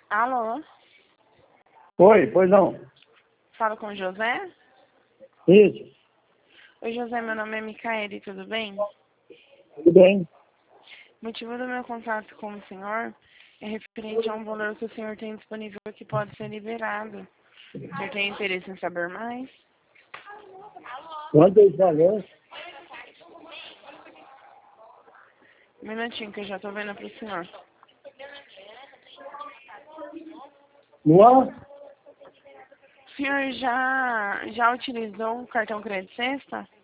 Alô? Oi, pois não. Falo com o José? Isso, Oi, José, meu nome é Micaele, tudo bem? tudo bem? O motivo do meu contato com o senhor é referente a um valor que o senhor tem disponível que pode ser liberado. O senhor tem interesse em saber mais? Quanto é esse valor? Um minutinho que eu já estou vendo para o senhor. Não? O senhor já utilizou o cartão Crédito Sexta?